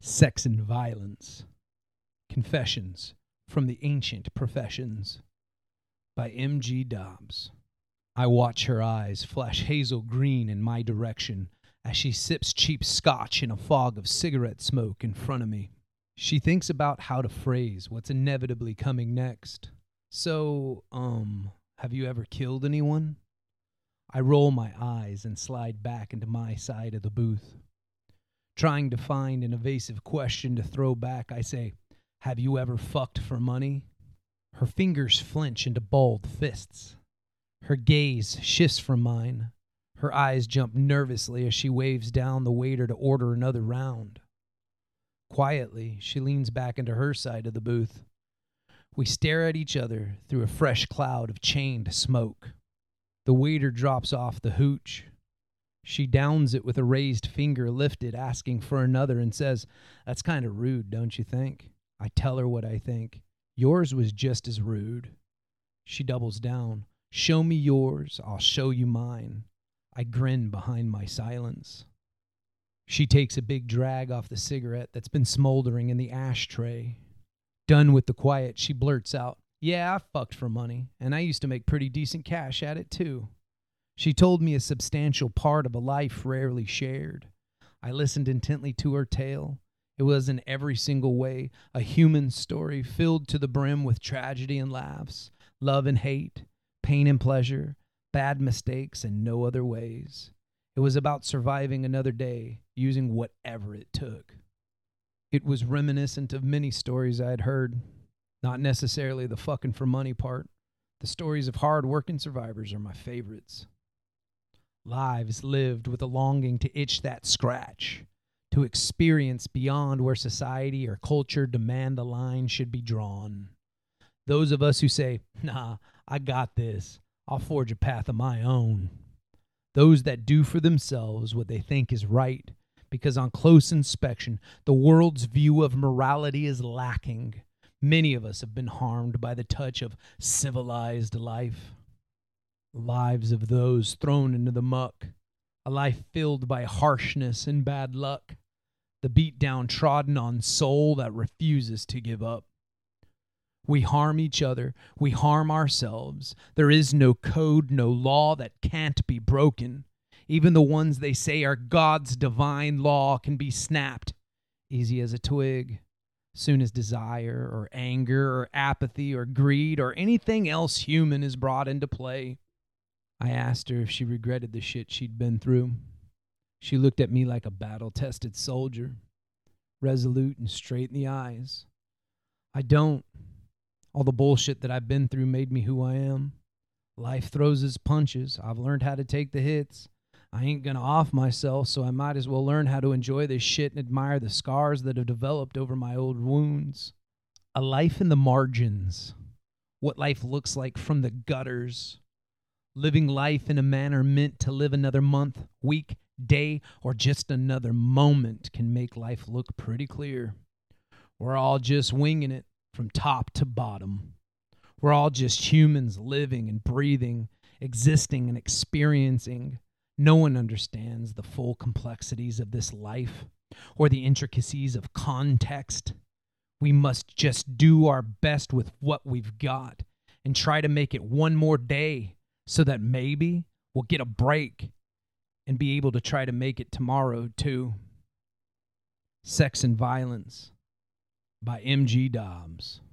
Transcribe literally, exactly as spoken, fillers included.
Sex and Violence. Confessions from the Ancient Professions by M G Dobbs. I watch her eyes flash hazel green in my direction as she sips cheap scotch in a fog of cigarette smoke in front of me. She thinks about how to phrase what's inevitably coming next. So, um, have you ever killed anyone? I roll my eyes and slide back into my side of the booth. Trying to find an evasive question to throw back, I say, have you ever fucked for money? Her fingers flinch into balled fists. Her gaze shifts from mine. Her eyes jump nervously as she waves down the waiter to order another round. Quietly, she leans back into her side of the booth. We stare at each other through a fresh cloud of chained smoke. The waiter drops off the hooch. She downs it with a raised finger lifted, asking for another, and says, "That's kind of rude, don't you think?" I tell her what I think. Yours was just as rude. She doubles down. Show me yours, I'll show you mine. I grin behind my silence. She takes a big drag off the cigarette that's been smoldering in the ashtray. Done with the quiet, she blurts out, "Yeah, I fucked for money, and I used to make pretty decent cash at it too." She told me a substantial part of a life rarely shared. I listened intently to her tale. It was in every single way a human story filled to the brim with tragedy and laughs, love and hate, pain and pleasure, bad mistakes and no other ways. It was about surviving another day, using whatever it took. It was reminiscent of many stories I had heard, not necessarily the fucking for money part. The stories of hard-working survivors are my favorites. Lives lived with a longing to itch that scratch, to experience beyond where society or culture demand a line should be drawn. Those of us who say, "Nah, I got this. I'll forge a path of my own." Those that do for themselves what they think is right, because on close inspection, the world's view of morality is lacking. Many of us have been harmed by the touch of civilized life. Lives of those thrown into the muck. A life filled by harshness and bad luck. The beat down trodden on soul that refuses to give up. We harm each other. We harm ourselves. There is no code, no law that can't be broken. Even the ones they say are God's divine law can be snapped, easy as a twig. Soon as desire or anger or apathy or greed or anything else human is brought into play. I asked her if she regretted the shit she'd been through. She looked at me like a battle-tested soldier, resolute and straight in the eyes. I don't. All the bullshit that I've been through made me who I am. Life throws its punches. I've learned how to take the hits. I ain't gonna off myself, so I might as well learn how to enjoy this shit and admire the scars that have developed over my old wounds. A life in the margins. What life looks like from the gutters. Living life in a manner meant to live another month, week, day, or just another moment can make life look pretty clear. We're all just winging it from top to bottom. We're all just humans living and breathing, existing and experiencing. No one understands the full complexities of this life or the intricacies of context. We must just do our best with what we've got and try to make it one more day so that maybe we'll get a break and be able to try to make it tomorrow too. Sex and Violence by M G Dobbs.